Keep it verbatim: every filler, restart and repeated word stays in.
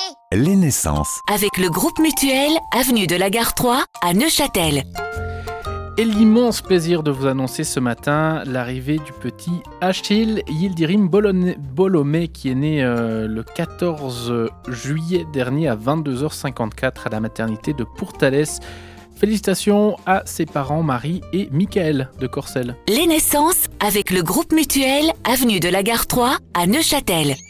Les naissances. Avec le groupe Mutuel, avenue de la Gare trois à Neuchâtel. Et l'immense plaisir de vous annoncer ce matin l'arrivée du petit Achille Yildirim Bolone- Bolomé qui est né euh, le quatorze juillet dernier à vingt-deux heures cinquante-quatre à la maternité de Pourtalès. Félicitations à ses parents Marie et Michael de Corcelles. Les naissances avec le groupe Mutuel, avenue de la Gare trois à Neuchâtel.